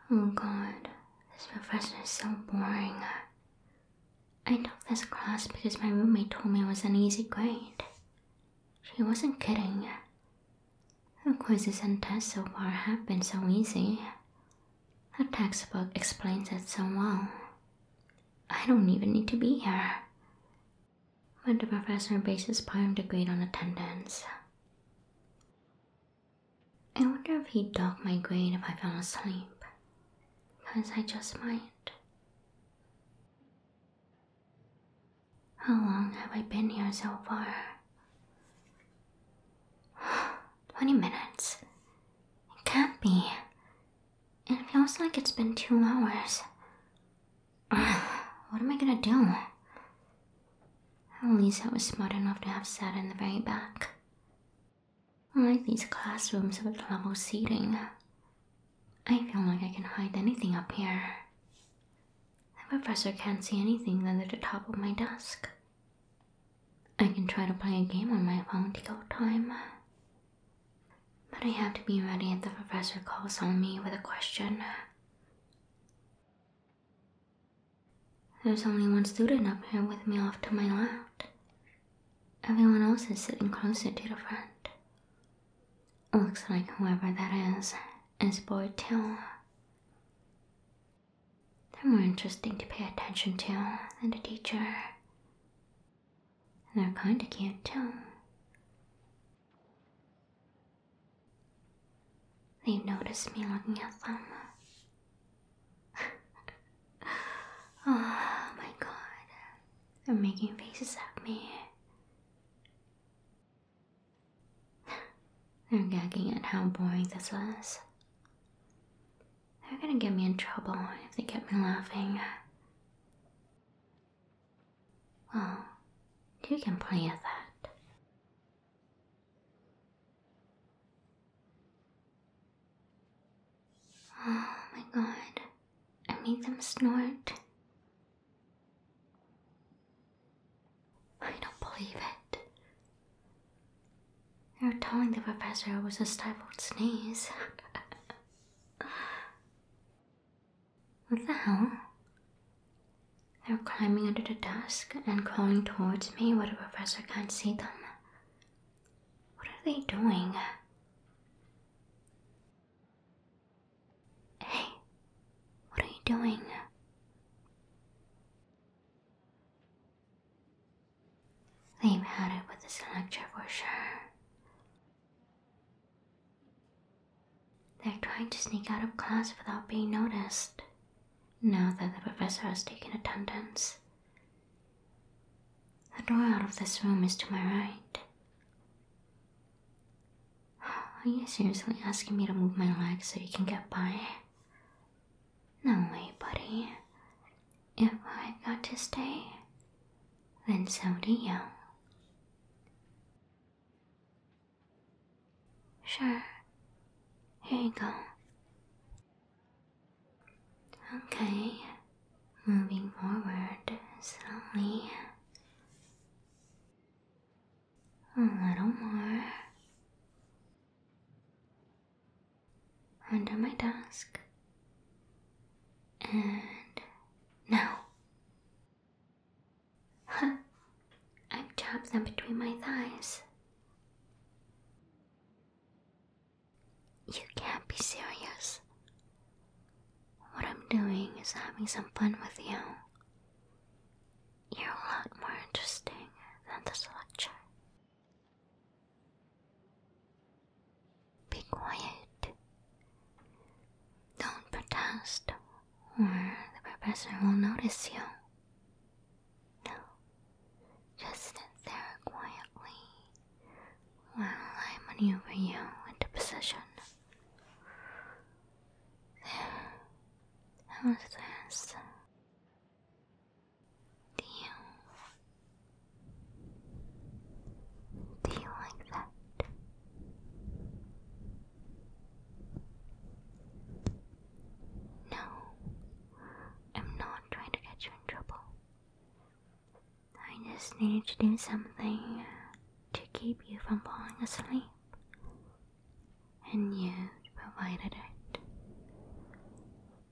Oh god, this professor is so boring. I took this class because my roommate told me it was an easy grade. She wasn't kidding. Her quizzes and tests so far have been so easy. The textbook explains it so well. I don't even need to be here. But the professor bases part of the grade on attendance. I wonder if he'd dock my grade if I fell asleep. Because I just might. How long have I been here so far? 20 minutes. It can't be. It feels like it's been 2 hours. What am I gonna do? At least I was smart enough to have sat in the very back. Unlike these classrooms with level seating, I feel like I can hide anything up here. The professor can't see anything under the top of my desk. I can try to play a game on my phone to kill time. But I have to be ready if the professor calls on me with a question. There's only one student up here with me off to my left. Everyone else is sitting closer to the front. Looks like whoever that is bored too. They're more interesting to pay attention to than the teacher. They're kinda cute too. They've noticed me looking at them. Oh my god. They're making faces at me. They're gagging at how boring this is. They're gonna get me in trouble if they get me laughing. Well, you can play at that. Oh my god. I made them snort. I don't believe it. They were telling the professor it was a stifled sneeze. What the hell? They're climbing under the desk and crawling towards me where the professor can't see them. What are they doing? Hey, what are you doing? They've had it with this lecture for sure. They're trying to sneak out of class without being noticed, now that the professor has taken attendance. The door out of this room is to my right. Are you seriously asking me to move my legs so you can get by? No way, buddy. If I've got to stay, then so do you. Sure. Here you go. Okay. Moving forward slowly. A little more. Under my desk. And now. Huh. I've jabbed them between my thighs. You can't be serious. What I'm doing is having some fun with you. You're a lot more interesting than this lecture. Be quiet. Don't protest, or the professor will notice you. No, just sit there quietly while I maneuver you into position. There. How's this? Do you like that? No, I'm not trying to get you in trouble. I just needed to do something to keep you from falling asleep. And you provided it.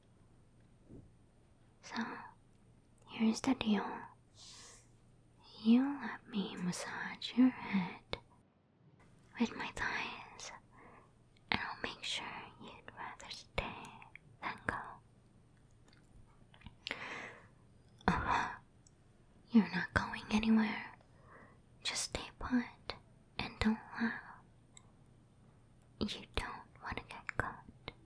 So, here's the deal. You let me massage your head with my thighs, and I'll make sure you'd rather stay than go. You're not going anywhere. Just stay put and don't laugh. You don't want to get caught.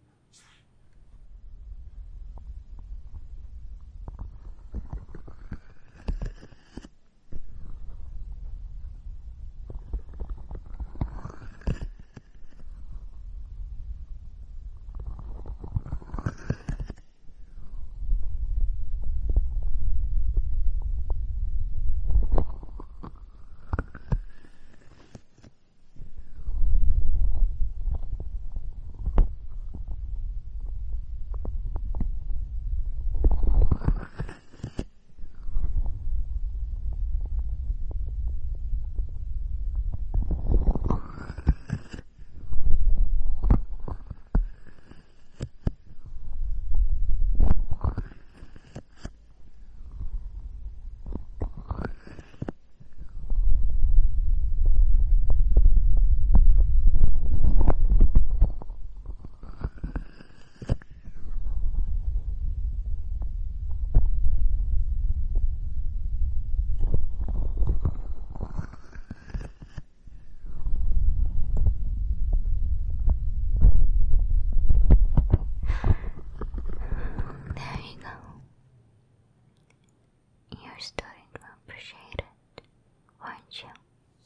You're starting to appreciate it, aren't you?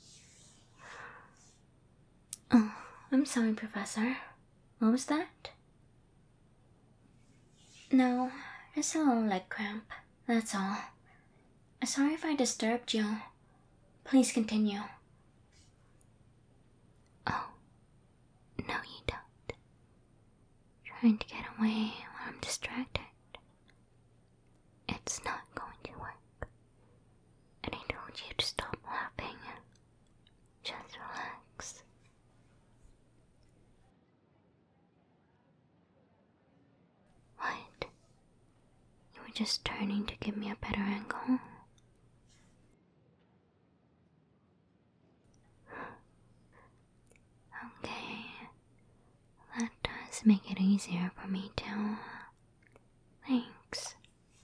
Oh, I'm sorry, Professor. What was that? No, just a little leg cramp, that's all. Sorry if I disturbed you. Please continue. Oh, no you don't. Trying to get away when I'm distracted. It's not going to work. And I told you to stop laughing. Just relax. What? You were just turning to give me a better angle? Okay. That does make it easier for me to... Thanks.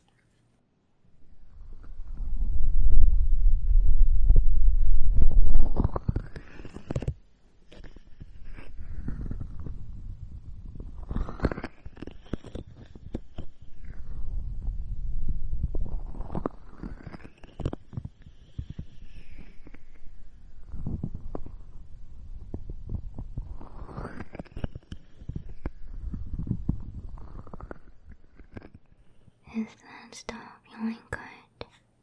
Is that still feeling good?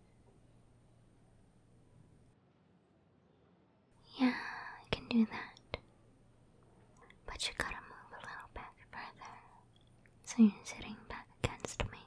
Yeah, I can do that. But you gotta move a little bit further, so you're sitting back against me.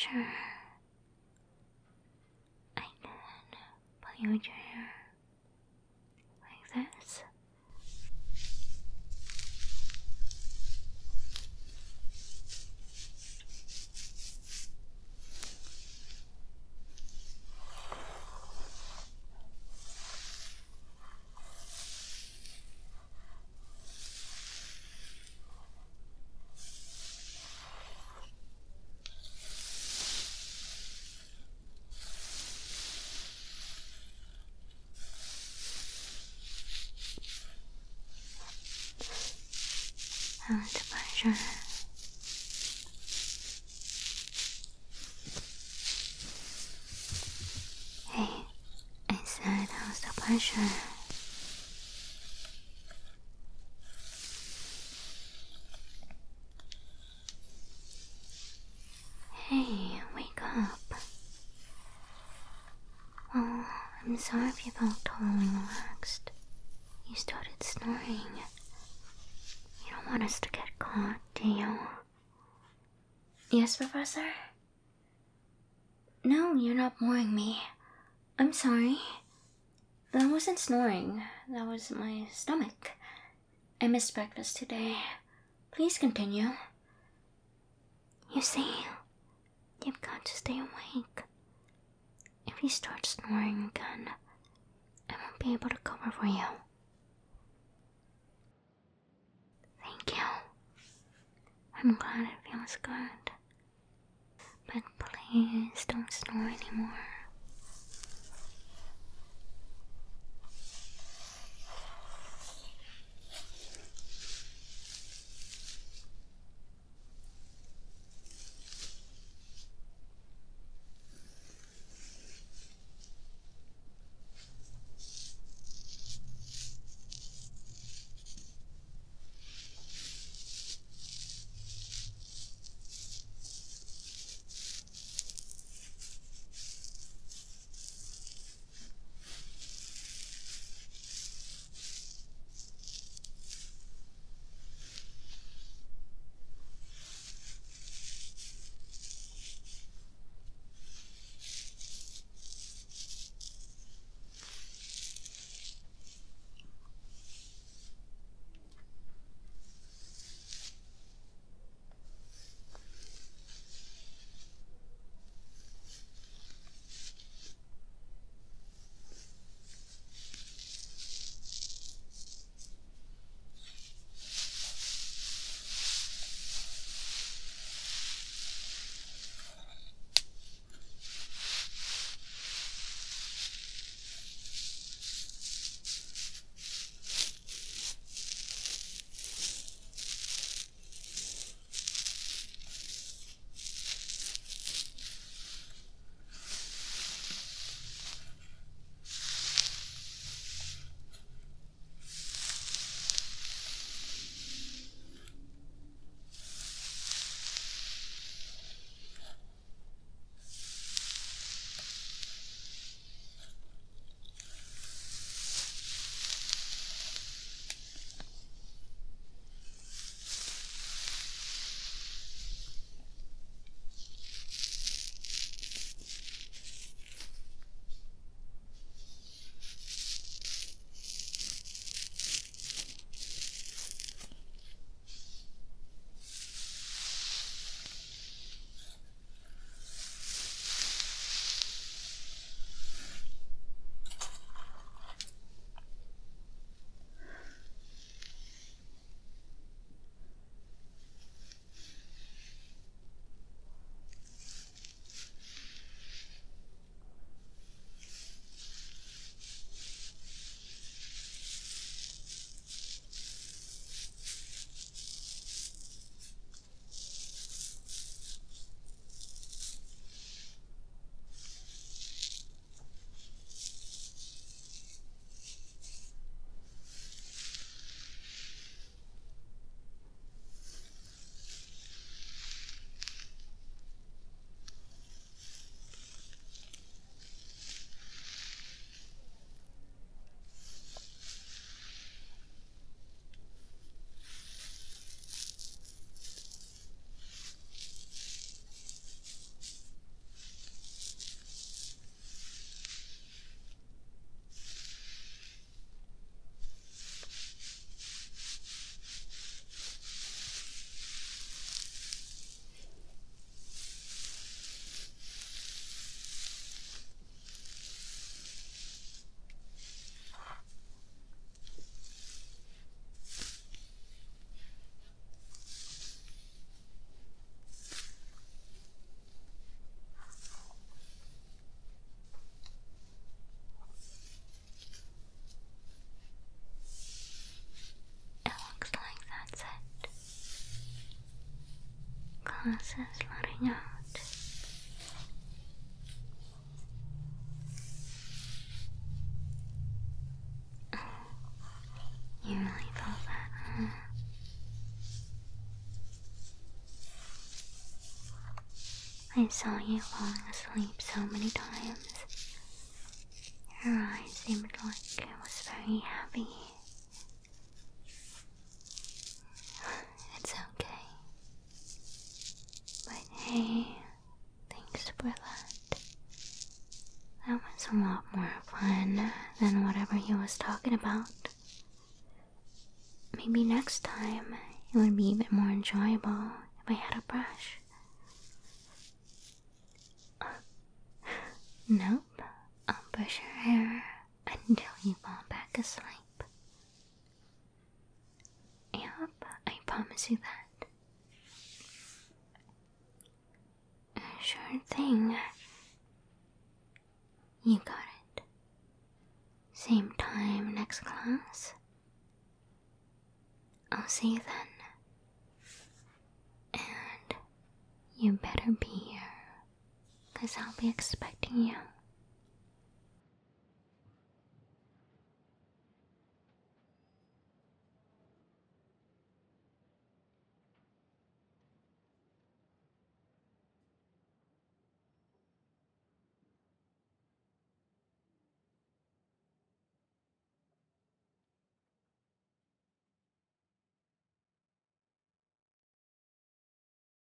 pressure, I can play with your hair like this. How's the pressure? Hey, I said, how's the pressure? Hey, wake up. Oh, I'm sorry if you felt totally relaxed. You started snoring. You don't want us to get caught, do you? Yes, Professor? No, you're not boring me. I'm sorry. That wasn't snoring. That was my stomach. I missed breakfast today. Please continue. You see, you've got to stay awake. If you start snoring again, I won't be able to cover for you. Thank you. I'm glad it feels good. But please don't snore anymore. glasses letting out. You really felt that, huh? I saw you falling asleep so many times. Your eyes seemed like it was very happy. It's okay. But hey, thanks for that. That was a lot more fun than whatever he was talking about. Maybe next time it would be even more enjoyable if I had a brush. Nope, I'll brush your hair until you fall back asleep. Yep, I promise you that. Sure thing. You got it. Same time next class. I'll see you then. And you better be here, 'cause I'll be expecting you.